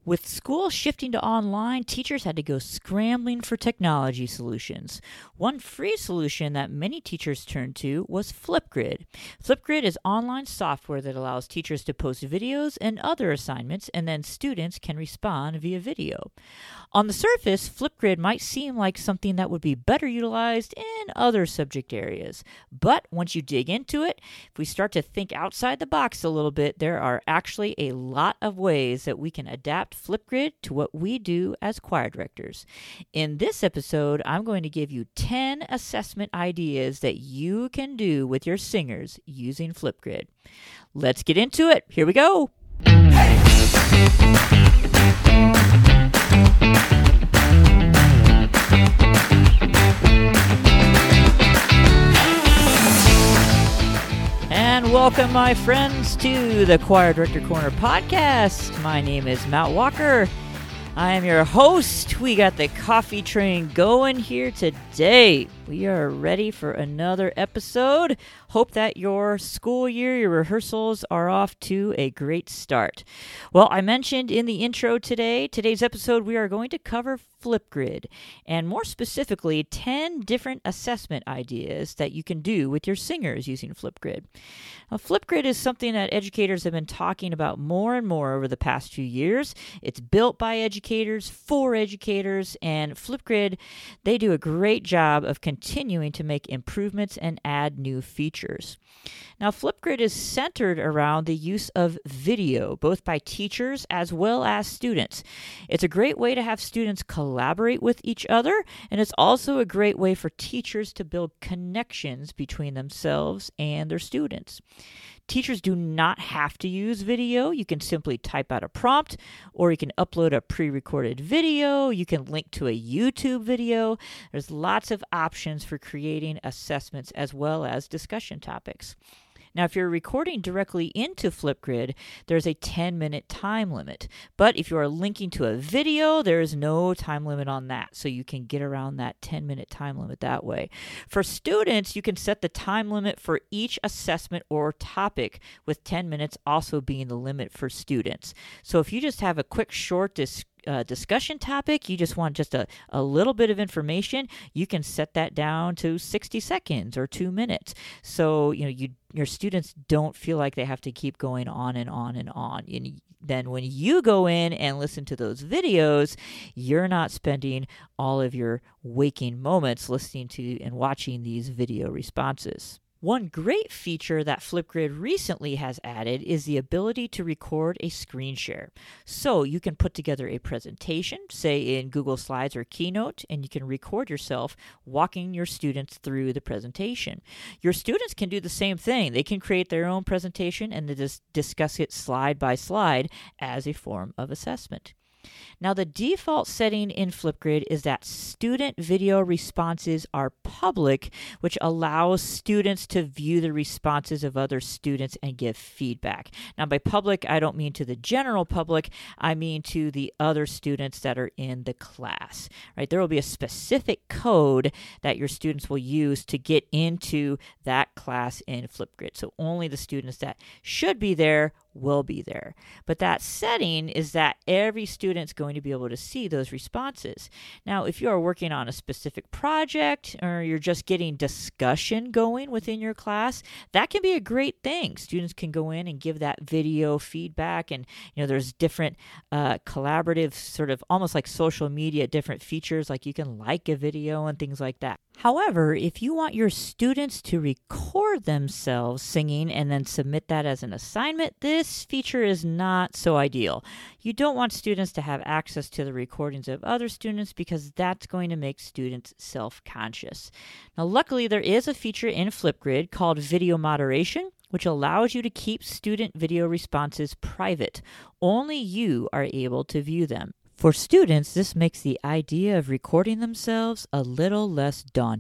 With school shifting to online, teachers had to go scrambling for technology solutions. One free solution that many teachers turned to was Flipgrid. Flipgrid is online software that allows teachers to post videos and other assignments, and then students can respond via video. On the surface, Flipgrid might seem like something that would be better utilized in other subject areas. But once you dig into it, if we start to think outside the box a little bit, there are actually a lot of ways that we can adapt Flipgrid to what we do as choir directors. In this episode, I'm going to give you 10 assessment ideas that you can do with your singers using Flipgrid. Let's get into it. Here we go. And welcome, my friends, to the Choir Director Corner podcast. My name is Matt Walker. I am your host. We got the coffee train going here today. We are ready for another episode. Hope that your school year, your rehearsals are off to a great start. Well, I mentioned in the intro today's episode, we are going to cover Flipgrid, and more specifically, 10 different assessment ideas that you can do with your singers using Flipgrid. Now, Flipgrid is something that educators have been talking about more and more over the past few years. It's built by educators, for educators, and Flipgrid, they do a great job of continuing to make improvements and add new features. Now, Flipgrid is centered around the use of video, both by teachers as well as students. It's a great way to have students collaborate with each other, and it's also a great way for teachers to build connections between themselves and their students. Teachers do not have to use video. You can simply type out a prompt, or you can upload a pre-recorded video. You can link to a YouTube video. There's lots of options for creating assessments as well as discussion topics. Now, if you're recording directly into Flipgrid, there's a 10-minute time limit. But if you are linking to a video, there is no time limit on that. So you can get around that 10-minute time limit that way. For students, you can set the time limit for each assessment or topic, with 10 minutes also being the limit for students. So if you just have a quick, short discussion topic, you just want just a little bit of information, you can set that down to 60 seconds or 2 minutes. So, your students don't feel like they have to keep going on and on and on. And then when you go in and listen to those videos, you're not spending all of your waking moments listening to and watching these video responses. One great feature that Flipgrid recently has added is the ability to record a screen share. So you can put together a presentation, say in Google Slides or Keynote, and you can record yourself walking your students through the presentation. Your students can do the same thing. They can create their own presentation and discuss it slide by slide as a form of assessment. Now, the default setting in Flipgrid is that student video responses are public, which allows students to view the responses of other students and give feedback. Now, by public, I don't mean to the general public. I mean to the other students that are in the class, right? There will be a specific code that your students will use to get into that class in Flipgrid. So only the students that should be there will be there. But that setting is that every student's going to be able to see those responses. Now, if you are working on a specific project or you're just getting discussion going within your class, that can be a great thing. Students can go in and give that video feedback, and there's different collaborative, sort of almost like social media, different features, like you can like a video and things like that. However, if you want your students to record themselves singing and then submit that as an assignment, this feature is not so ideal. You don't want students to have access to the recordings of other students because that's going to make students self-conscious. Now, luckily, there is a feature in Flipgrid called video moderation, which allows you to keep student video responses private. Only you are able to view them. For students, this makes the idea of recording themselves a little less daunting.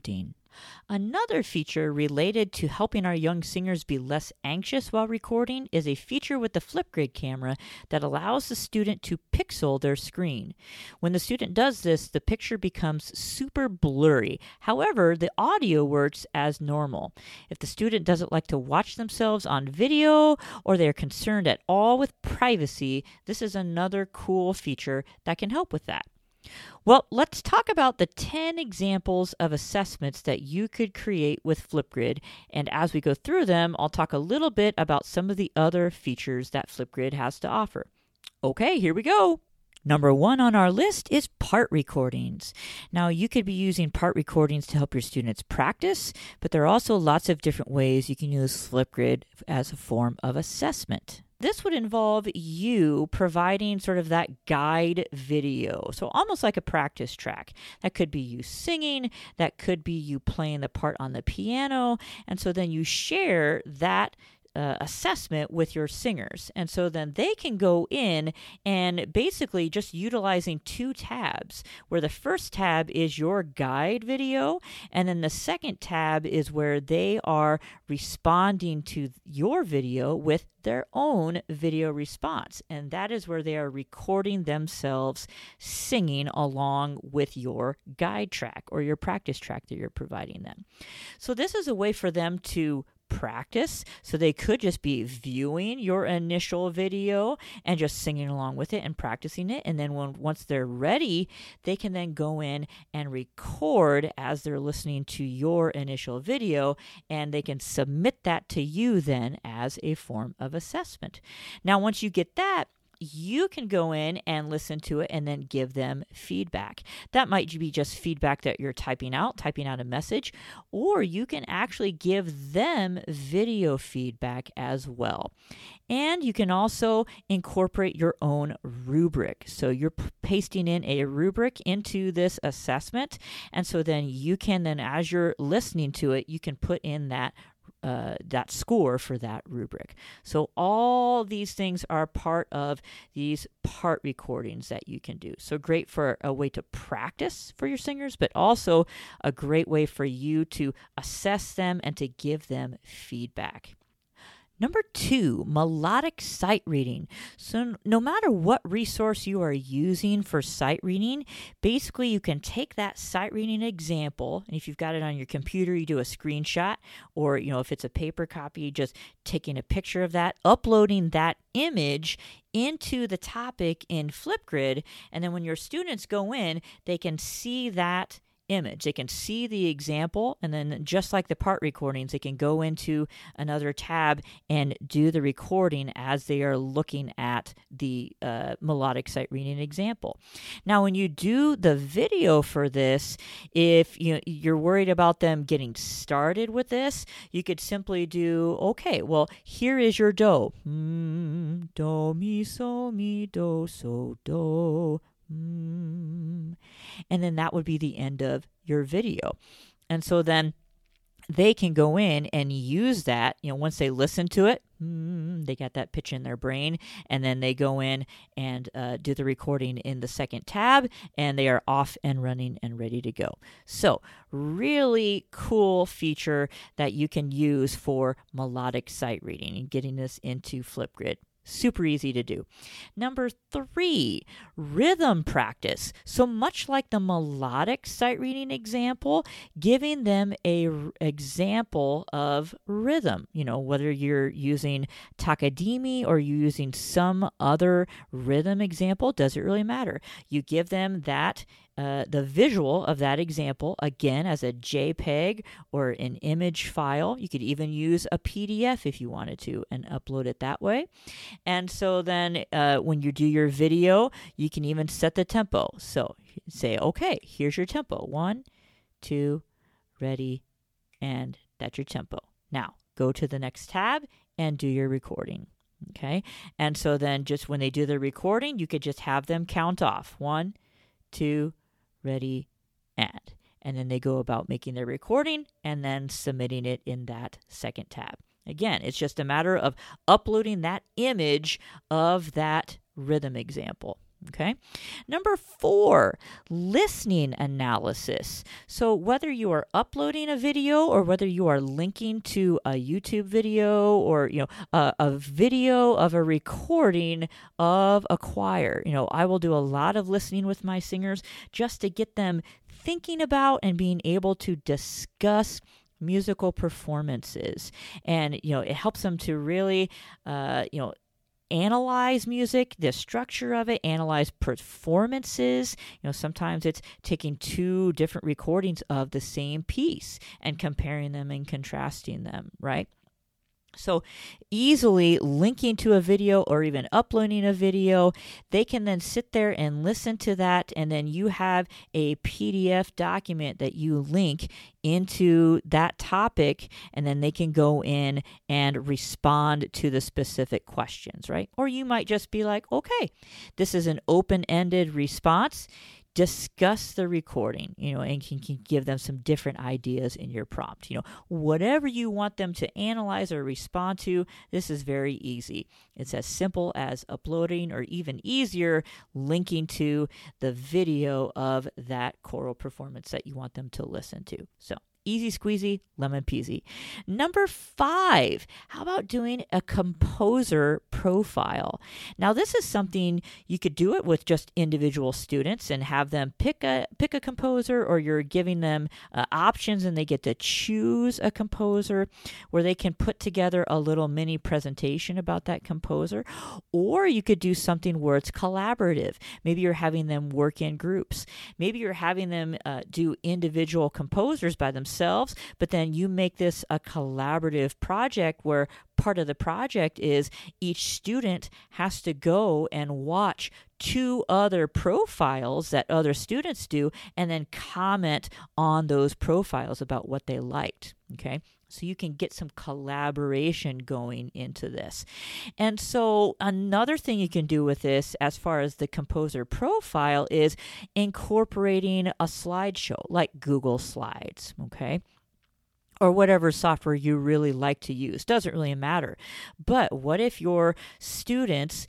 Another feature related to helping our young singers be less anxious while recording is a feature with the Flipgrid camera that allows the student to pixel their screen. When the student does this, the picture becomes super blurry. However, the audio works as normal. If the student doesn't like to watch themselves on video or they're concerned at all with privacy, this is another cool feature that can help with that. Well, let's talk about the 10 examples of assessments that you could create with Flipgrid. And as we go through them, I'll talk a little bit about some of the other features that Flipgrid has to offer. Okay, here we go. Number 1 on our list is part recordings. Now, you could be using part recordings to help your students practice, but there are also lots of different ways you can use Flipgrid as a form of assessment. This would involve you providing sort of that guide video, so almost like a practice track. That could be you singing, that could be you playing the part on the piano, and so then you share that assessment with your singers. And so then they can go in and basically just utilizing 2 tabs, where the first tab is your guide video, and then the second tab is where they are responding to your video with their own video response. And that is where they are recording themselves singing along with your guide track or your practice track that you're providing them. So this is a way for them to practice. So they could just be viewing your initial video and just singing along with it and practicing it. And then once they're ready, they can then go in and record as they're listening to your initial video, and they can submit that to you then as a form of assessment. Now, once you get that, you can go in and listen to it and then give them feedback. That might be just feedback that you're typing out a message, or you can actually give them video feedback as well. And you can also incorporate your own rubric. So you're pasting in a rubric into this assessment, and so then you can then, as you're listening to it, you can put in that score for that rubric. So all these things are part of these part recordings that you can do. So great for a way to practice for your singers, but also a great way for you to assess them and to give them feedback. Number 2, melodic sight reading. So no matter what resource you are using for sight reading, basically you can take that sight reading example, and if you've got it on your computer, you do a screenshot, or if it's a paper copy, just taking a picture of that, uploading that image into the topic in Flipgrid, and then when your students go in, they can see that image. They can see the example, and then just like the part recordings, they can go into another tab and do the recording as they are looking at the melodic sight reading example. Now, when you do the video for this, if you're worried about them getting started with this, you could simply do, okay, well, here is your do. Do, mi, so, mi, do, so, do. And then that would be the end of your video. And so then they can go in and use that, once they listen to it, they got that pitch in their brain, and then they go in and do the recording in the second tab, and they are off and running and ready to go. So really cool feature that you can use for melodic sight reading and getting this into Flipgrid. Super easy to do. Number 3, rhythm practice. So much like the melodic sight reading example, giving them a example of rhythm. Whether you're using Takadimi or you're using some other rhythm example, doesn't really matter. You give them that the visual of that example, again, as a JPEG or an image file. You could even use a PDF if you wanted to and upload it that way. And so then when you do your video, you can even set the tempo. So say, okay, here's your tempo. 1, 2, ready, and that's your tempo. Now, go to the next tab and do your recording. Okay? And so then just when they do the recording, you could just have them count off. 1, 2, ready, and then they go about making their recording and then submitting it in that second tab. Again, it's just a matter of uploading that image of that rhythm example. Okay. Number 4, listening analysis. So whether you are uploading a video or whether you are linking to a YouTube video or, a video of a recording of a choir, I will do a lot of listening with my singers just to get them thinking about and being able to discuss musical performances. And, it helps them to really, analyze music, the structure of it, analyze performances. Sometimes it's taking 2 different recordings of the same piece and comparing them and contrasting them, right? So easily linking to a video or even uploading a video, they can then sit there and listen to that, and then you have a PDF document that you link into that topic, and then they can go in and respond to the specific questions, right? Or you might just be like, okay, this is an open-ended response. Discuss the recording, and can give them some different ideas in your prompt. Whatever you want them to analyze or respond to, this is very easy. It's as simple as uploading, or even easier, linking to the video of that choral performance that you want them to listen to. So easy squeezy, lemon peasy. Number 5, how about doing a composer profile? Now, this is something you could do it with just individual students and have them pick a composer, or you're giving them options and they get to choose a composer where they can put together a little mini presentation about that composer. Or you could do something where it's collaborative. Maybe you're having them work in groups. Maybe you're having them do individual composers by themselves, but then you make this a collaborative project where part of the project is each student has to go and watch 2 other profiles that other students do and then comment on those profiles about what they liked. Okay. So you can get some collaboration going into this. And so another thing you can do with this as far as the composer profile is incorporating a slideshow like Google Slides, okay? Or whatever software you really like to use. Doesn't really matter. But what if your students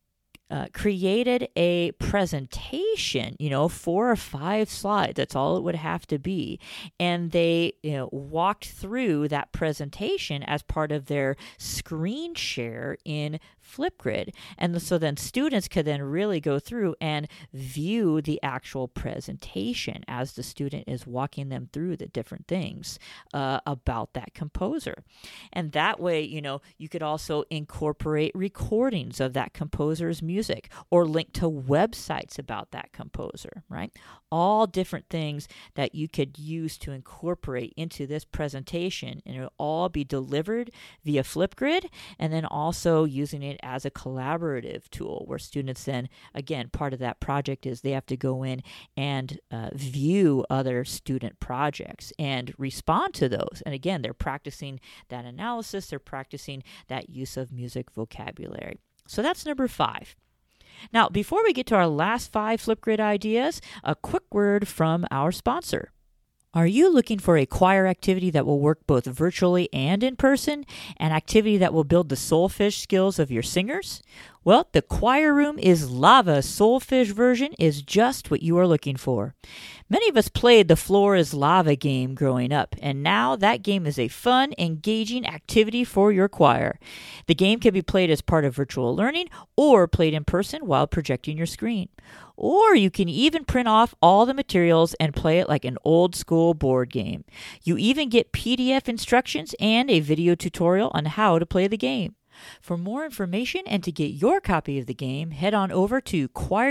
created a presentation, 4 or 5 slides, that's all it would have to be, and they walked through that presentation as part of their screen share in Flipgrid. And so then students could then really go through and view the actual presentation as the student is walking them through the different things about that composer. And that way, you could also incorporate recordings of that composer's music or link to websites about that composer, right? All different things that you could use to incorporate into this presentation, and it'll all be delivered via Flipgrid, and then also using it as a collaborative tool where students then, again, part of that project is they have to go in and view other student projects and respond to those. And again, they're practicing that analysis, they're practicing that use of music vocabulary. So that's number 5. Now, before we get to our last 5 Flipgrid ideas, a quick word from our sponsor. Are you looking for a choir activity that will work both virtually and in person? An activity that will build the soulfish skills of your singers? Well, the Choir Room is Lava Soulfish version is just what you are looking for. Many of us played the Floor is Lava game growing up, and now that game is a fun, engaging activity for your choir. The game can be played as part of virtual learning or played in person while projecting your screen. Or you can even print off all the materials and play it like an old school board game. You even get PDF instructions and a video tutorial on how to play the game. For more information and to get your copy of the game, head on over to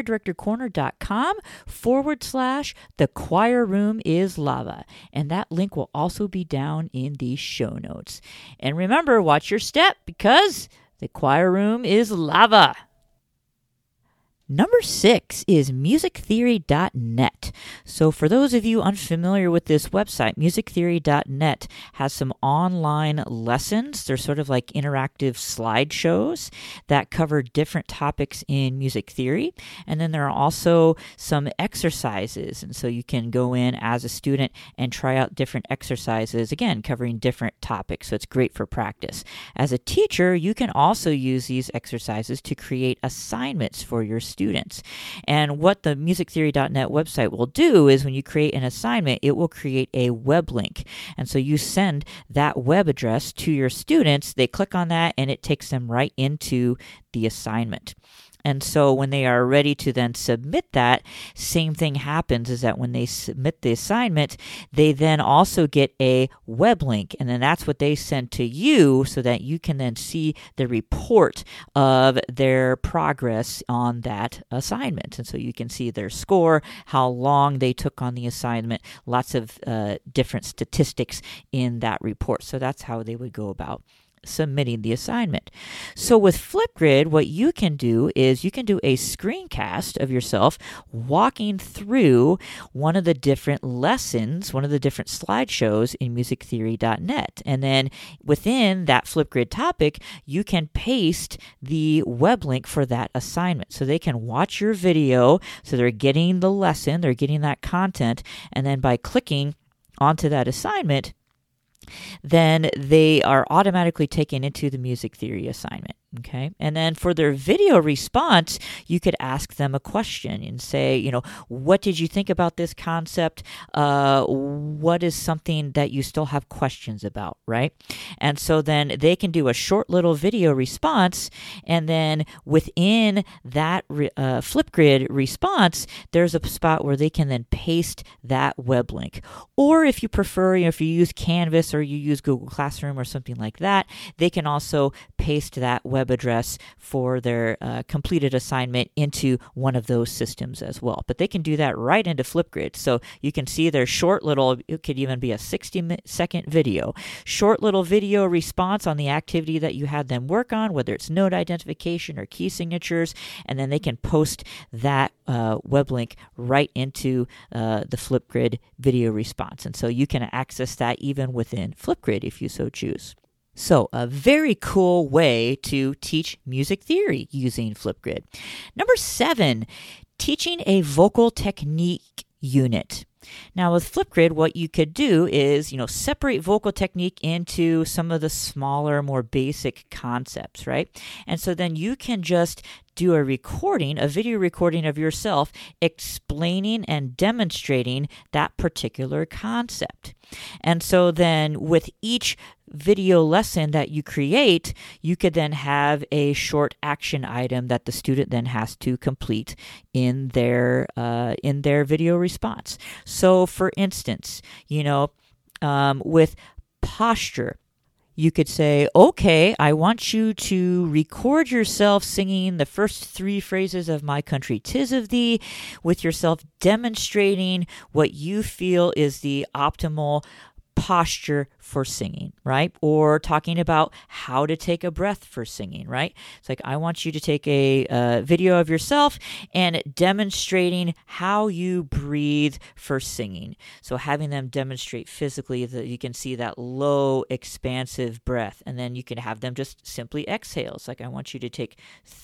choirdirectorcorner.com/The Choir Room is Lava. And that link will also be down in the show notes. And remember, watch your step because the choir room is lava. Number 6 is musictheory.net. So for those of you unfamiliar with this website, musictheory.net has some online lessons. They're sort of like interactive slideshows that cover different topics in music theory. And then there are also some exercises. And so you can go in as a student and try out different exercises, again, covering different topics. So it's great for practice. As a teacher, you can also use these exercises to create assignments for your students. students. And what the musictheory.net website will do is when you create an assignment, it will create a web link. And so you send that web address to your students, they click on that, and it takes them right into the assignment. And so when they are ready to then submit that, same thing happens is that when they submit the assignment, they then also get a web link. And then that's what they send to you so that you can then see the report of their progress on that assignment. And so you can see their score, how long they took on the assignment, lots of different statistics in that report. So that's how they would go about submitting the assignment. So with Flipgrid, what you can do is you can do a screencast of yourself walking through one of the different lessons, one of the different slideshows in musictheory.net. And then within that Flipgrid topic, you can paste the web link for that assignment. So they can watch your video, so they're getting the lesson, they're getting that content, and then by clicking onto that assignment, then they are automatically taken into the music theory assignment. Okay. And then for their video response, you could ask them a question and say, what did you think about this concept? What is something that you still have questions about, right? And so then they can do a short little video response. And then within that Flipgrid response, there's a spot where they can then paste that web link. Or if you prefer, if you use Canvas or you use Google Classroom or something like that, they can also paste that web address for their completed assignment into one of those systems as well. But they can do that right into Flipgrid. So you can see their short little, it could even be a 60-second video, short little video response on the activity that you had them work on, whether it's note identification or key signatures, and then they can post that web link right into the Flipgrid video response. And so you can access that even within Flipgrid if you so choose. So a very cool way to teach music theory using Flipgrid. Number 7, teaching a vocal technique unit. Now with Flipgrid, what you could do is, separate vocal technique into some of the smaller, more basic concepts, right? And so then you can just do a video recording of yourself explaining and demonstrating that particular concept. And so then with each video lesson that you create, you could then have a short action item that the student then has to complete in their video response. So for instance, with posture, you could say, okay, I want you to record yourself singing the first 3 phrases of My Country 'Tis of Thee, with yourself demonstrating what you feel is the optimal posture for singing, right? Or talking about how to take a breath for singing, right? It's like, I want you to take a video of yourself and demonstrating how you breathe for singing. So having them demonstrate physically that you can see that low, expansive breath, and then you can have them just simply exhale. It's like, I want you to take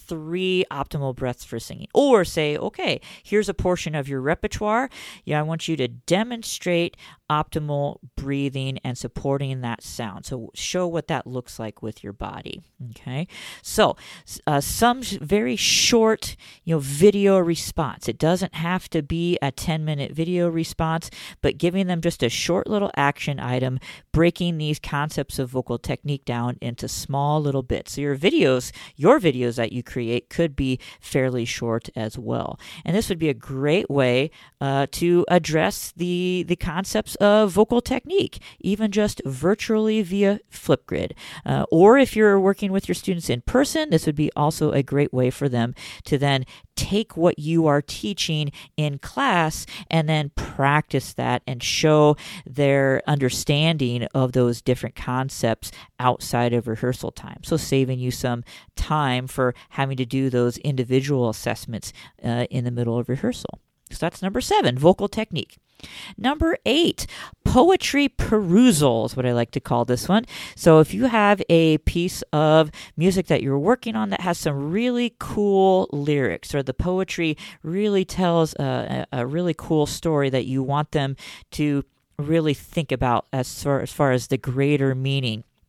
3 optimal breaths for singing. Or say, okay, here's a portion of your repertoire. I want you to demonstrate optimal breathing and supporting that sound. So show what that looks like with your body. Okay. So some very short, video response. It doesn't have to be a 10-minute video response, but giving them just a short little action item, breaking these concepts of vocal technique down into small little bits. So your videos that you create could be fairly short as well. And this would be a great way to address the concepts of vocal technique, even just virtually via Flipgrid. Or if you're working with your students in person, this would be also a great way for them to then take what you are teaching in class and then practice that and show their understanding of those different concepts outside of rehearsal time. So saving you some time for having to do those individual assessments in the middle of rehearsal. So that's number 7, vocal technique. Number 8, poetry perusal is what I like to call this one. So if you have a piece of music that you're working on that has some really cool lyrics, or the poetry really tells a really cool story that you want them to really think about as far as the greater meaning,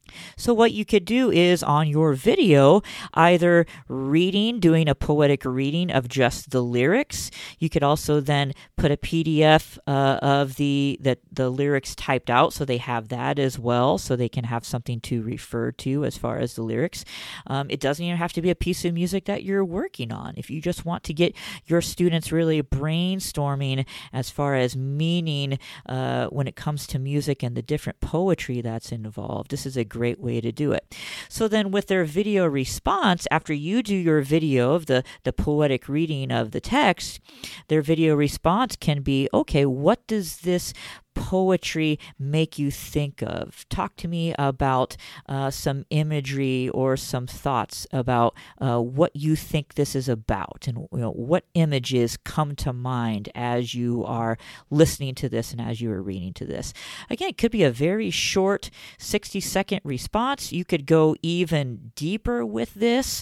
So what you could do is on your video, either doing a poetic reading of just the lyrics. You could also then put a PDF of the lyrics typed out, so they have that as well, so they can have something to refer to as far as the lyrics. It doesn't even have to be a piece of music that you're working on. If you just want to get your students really brainstorming as far as meaning when it comes to music and the different poetry that's involved, this is a great way to do it. So then with their video response, after you do your video of the poetic reading of the text, their video response can be, okay, what does this poetry make you think of? Talk to me about some imagery or some thoughts about what you think this is about, and what images come to mind as you are listening to this and as you are reading to this. Again, it could be a very short 60-second response. You could go even deeper with this,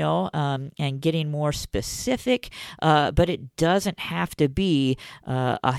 and getting more specific, but it doesn't have to be a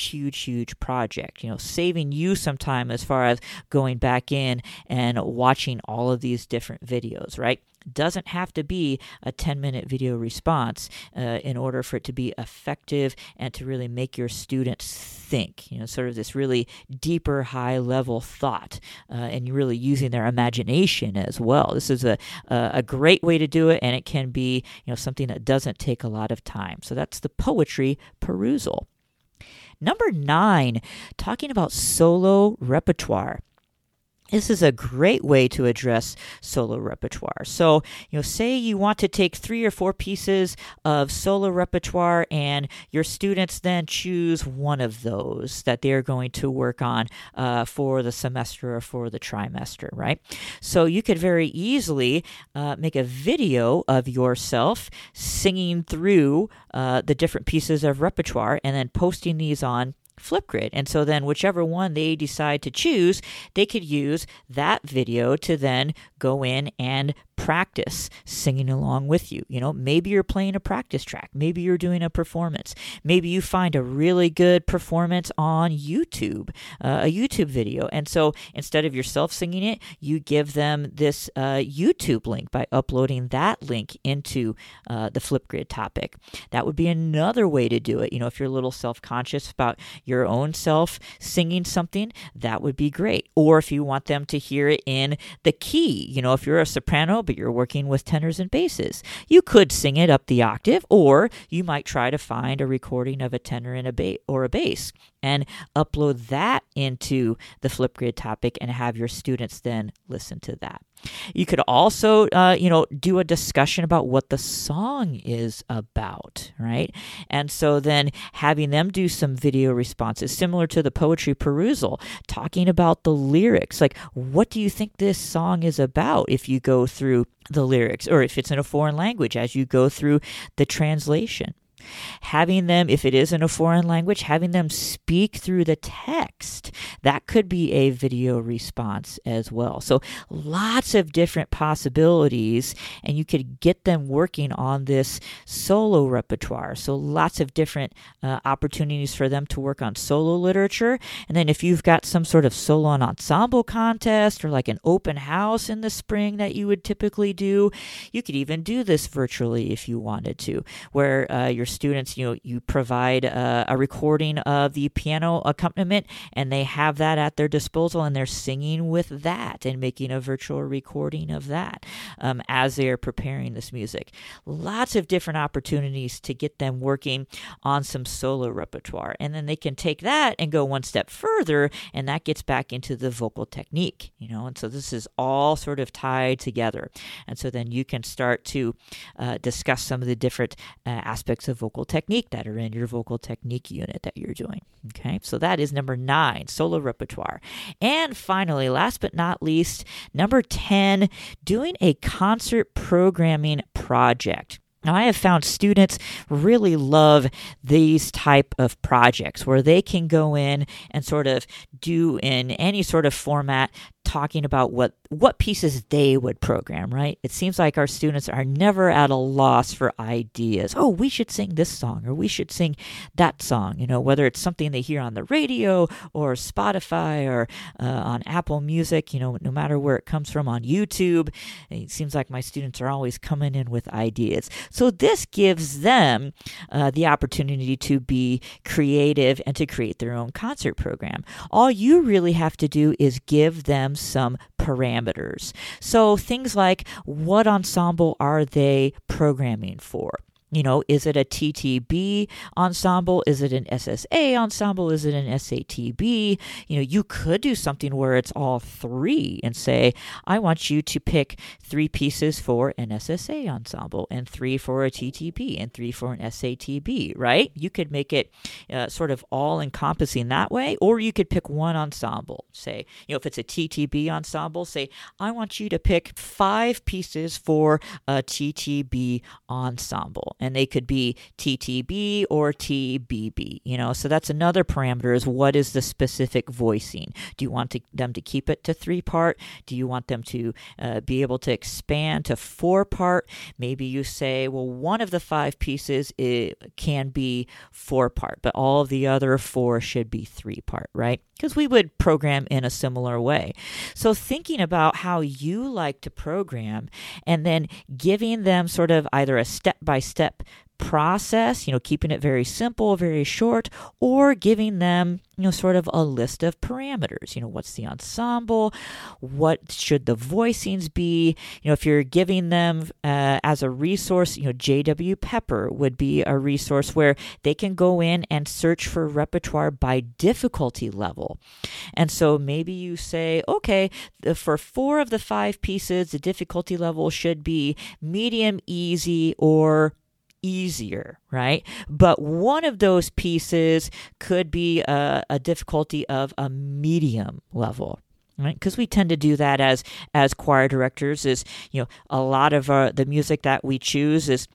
huge project. Saving you some time as far as going back in and watching all of these different videos, right? Doesn't have to be a 10-minute video response in order for it to be effective and to really make your students think, sort of this really deeper, high-level thought, and you're really using their imagination as well. This is a great way to do it, and it can be something that doesn't take a lot of time. So that's the poetry perusal. Number 9, talking about solo repertoire. This is a great way to address solo repertoire. So, say you want to take 3 or 4 pieces of solo repertoire, and your students then choose one of those that they're going to work on for the semester or for the trimester, right? So you could very easily make a video of yourself singing through the different pieces of repertoire and then posting these on Flipgrid. And so then whichever one they decide to choose, they could use that video to then go in and practice singing along with you. Maybe you're playing a practice track. Maybe you're doing a performance. Maybe you find a really good performance on YouTube, a YouTube video. And so instead of yourself singing it, you give them this YouTube link by uploading that link into the Flipgrid topic. That would be another way to do it. If you're a little self-conscious about your own self singing something, that would be great. Or if you want them to hear it in the key, if you're a soprano, but you're working with tenors and basses, you could sing it up the octave, or you might try to find a recording of a tenor and a bass and upload that into the Flipgrid topic and have your students then listen to that. You could also, do a discussion about what the song is about, right? And so then having them do some video responses similar to the poetry perusal, talking about the lyrics, like what do you think this song is about if you go through the lyrics, or if it's in a foreign language as you go through the translation. Having them, if it is in a foreign language, having them speak through the text, that could be a video response as well. So lots of different possibilities, and you could get them working on this solo repertoire. So lots of different opportunities for them to work on solo literature. And then if you've got some sort of solo and ensemble contest or like an open house in the spring that you would typically do, you could even do this virtually if you wanted to, where your students, you provide a recording of the piano accompaniment, and they have that at their disposal, and they're singing with that and making a virtual recording of that as they are preparing this music. Lots of different opportunities to get them working on some solo repertoire, and then they can take that and go one step further, and that gets back into the vocal technique, and so this is all sort of tied together. And so then you can start to discuss some of the different aspects of vocal technique that are in your vocal technique unit that you're doing. Okay, so that is number 9, solo repertoire. And finally, last but not least, number 10, doing a concert programming project. Now, I have found students really love these type of projects where they can go in and sort of do in any sort of format, talking about what pieces they would program, right? It seems like our students are never at a loss for ideas. Oh, we should sing this song, or we should sing that song, whether it's something they hear on the radio or Spotify or on Apple Music, no matter where it comes from, on YouTube. It seems like my students are always coming in with ideas. So this gives them the opportunity to be creative and to create their own concert program. All you really have to do is give them some parameters. So things like, what ensemble are they programming for? Is it a TTB ensemble? Is it an SSA ensemble? Is it an SATB? You could do something where it's all three and say, I want you to pick 3 pieces for an SSA ensemble and 3 for a TTB and 3 for an SATB, right? You could make it sort of all encompassing that way, or you could pick one ensemble. Say, if it's a TTB ensemble, say, I want you to pick 5 pieces for a TTB ensemble. And they could be TTB or TBB, so that's another parameter, is what is the specific voicing? Do you want them to keep it to 3-part? Do you want them to be able to expand to 4-part? Maybe you say, well, one of the 5 pieces can be 4-part, but all of the other 4 should be 3-part, right? Because we would program in a similar way. So thinking about how you like to program and then giving them sort of either a step-by-step process, keeping it very simple, very short, or giving them, sort of a list of parameters. What's the ensemble? What should the voicings be? If you're giving them as a resource, J.W. Pepper would be a resource where they can go in and search for repertoire by difficulty level. And so maybe you say, okay, for 4 of the 5 pieces, the difficulty level should be medium, easy, or easier, right? But one of those pieces could be a difficulty of a medium level, right? Because we tend to do that as choir directors. Is a lot of the music that we choose is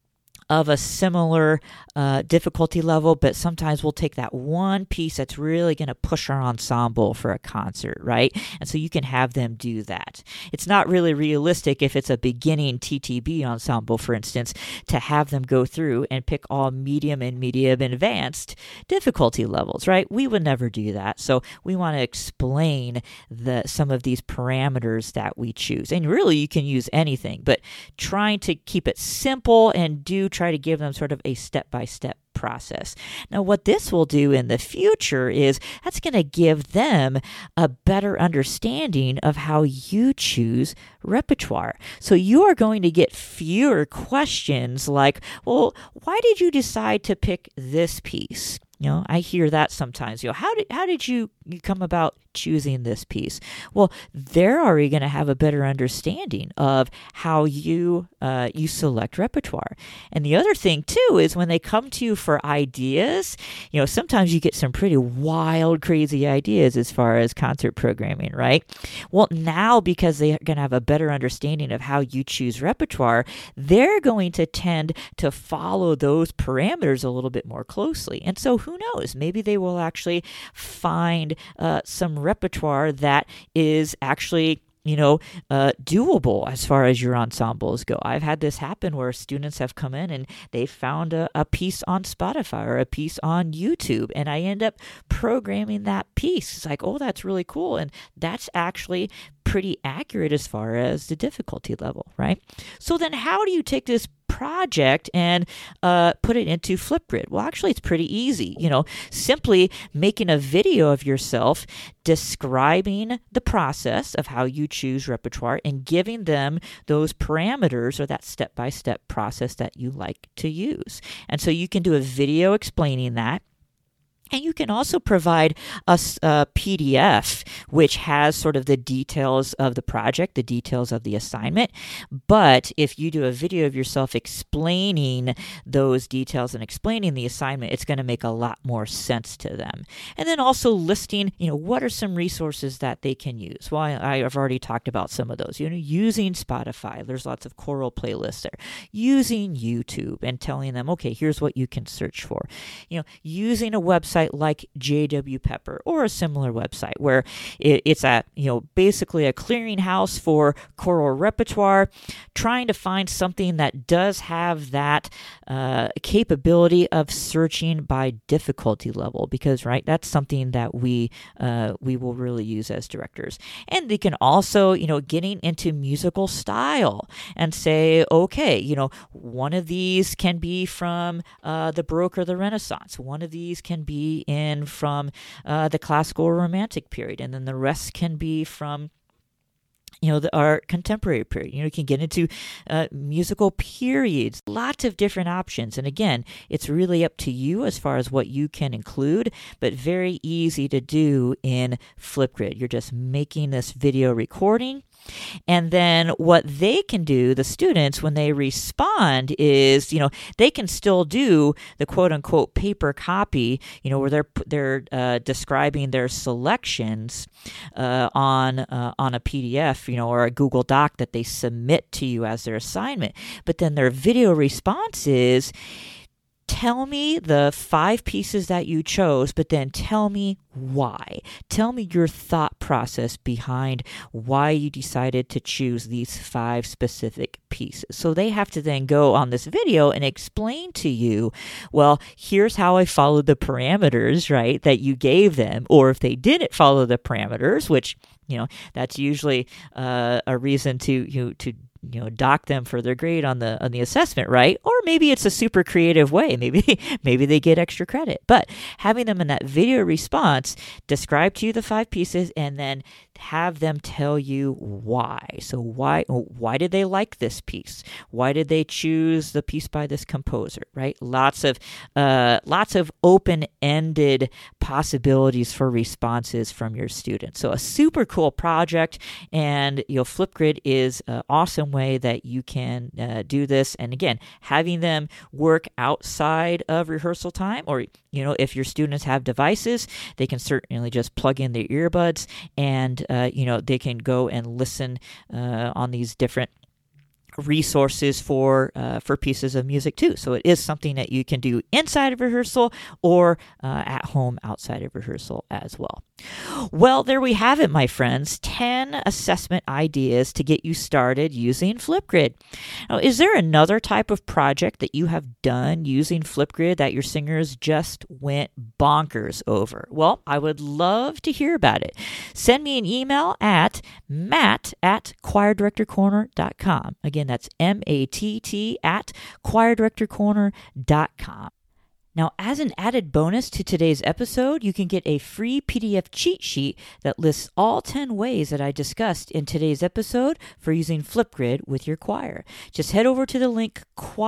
of a similar difficulty level, but sometimes we'll take that one piece that's really going to push our ensemble for a concert, right? And so you can have them do that. It's not really realistic if it's a beginning TTB ensemble, for instance, to have them go through and pick all medium and advanced difficulty levels, right? We would never do that. So we want to explain some of these parameters that we choose. And really, you can use anything, but trying to keep it simple and try to give them sort of a step-by-step process. Now, what this will do in the future is that's going to give them a better understanding of how you choose repertoire. So you are going to get fewer questions like, well, why did you decide to pick this piece? I hear that sometimes. How did you come about choosing this piece? Well, they're already going to have a better understanding of how you select repertoire. And the other thing too is when they come to you for ideas, sometimes you get some pretty wild, crazy ideas as far as concert programming, right? Well, now because they're going to have a better understanding of how you choose repertoire, they're going to tend to follow those parameters a little bit more closely. And so who knows? Maybe they will actually find some repertoire that is actually doable as far as your ensembles go. I've had this happen where students have come in and they found a piece on Spotify or a piece on YouTube, and I end up programming that piece. It's like, oh, that's really cool. And that's actually pretty accurate as far as the difficulty level, right? So then how do you take this project and put it into Flipgrid? Well, actually, it's pretty easy. Simply making a video of yourself describing the process of how you choose repertoire and giving them those parameters or that step-by-step process that you like to use. And so you can do a video explaining that. And you can also provide a PDF, which has sort of the details of the project, the details of the assignment. But if you do a video of yourself explaining those details and explaining the assignment, it's going to make a lot more sense to them. And then also listing, what are some resources that they can use? Well, I've already talked about some of those. Using Spotify. There's lots of choral playlists there. Using YouTube and telling them, okay, here's what you can search for. Using a website website like J.W. Pepper or a similar website where it's basically a clearinghouse for choral repertoire, trying to find something that does have that capability of searching by difficulty level, because that's something that we will really use as directors. And they can also getting into musical style and say, okay, one of these can be from the Baroque or the Renaissance, one of these can be from the classical or romantic period, and then the rest can be from our contemporary period. You can get into musical periods, lots of different options. And again, it's really up to you as far as what you can include, but very easy to do in Flipgrid. You're just making this video recording. And then what they can do, the students, when they respond is, they can still do the quote unquote paper copy, where they're describing their selections on a PDF, or a Google Doc that they submit to you as their assignment. But then their video response is, tell me the 5 pieces that you chose, but then tell me why. Tell me your thought process behind why you decided to choose these 5 specific pieces. So they have to then go on this video and explain to you, well, here's how I followed the parameters, right, that you gave them. Or if they didn't follow the parameters, which, that's usually a reason to dock them for their grade on the assessment, right? Or maybe it's a super creative way. Maybe they get extra credit. But having them in that video response, describe to you the 5 pieces, and then have them tell you why. So why did they like this piece? Why did they choose the piece by this composer, right? Lots of open-ended possibilities for responses from your students. So a super cool project, and Flipgrid is an awesome way that you can do this. And again, having them work outside of rehearsal time, or if your students have devices, they can certainly just plug in their earbuds and they can go and listen on these different resources for pieces of music too. So it is something that you can do inside of rehearsal or at home outside of rehearsal as well. Well, there we have it, my friends. 10 assessment ideas to get you started using Flipgrid. Now, is there another type of project that you have done using Flipgrid that your singers just went bonkers over? Well, I would love to hear about it. Send me an email at matt@choirdirectorcorner.com. Again, that's MATT at choirdirectorcorner.com. Now, as an added bonus to today's episode, you can get a free PDF cheat sheet that lists all 10 ways that I discussed in today's episode for using Flipgrid with your choir. Just head over to the link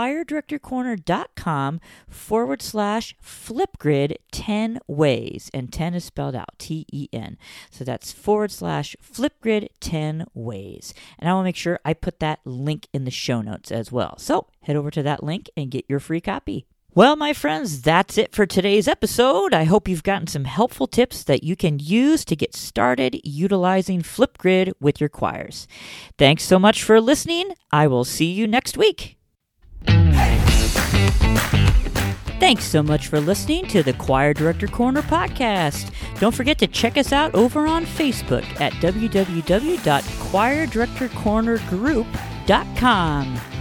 choirdirectorcorner.com/Flipgrid 10 ways, and 10 is spelled out, TEN. So that's /Flipgrid 10 ways. And I will make sure I put that link in the show notes as well. So head over to that link and get your free copy. Well, my friends, that's it for today's episode. I hope you've gotten some helpful tips that you can use to get started utilizing Flipgrid with your choirs. Thanks so much for listening. I will see you next week. Thanks so much for listening to the Choir Director Corner podcast. Don't forget to check us out over on Facebook at www.choirdirectorcornergroup.com.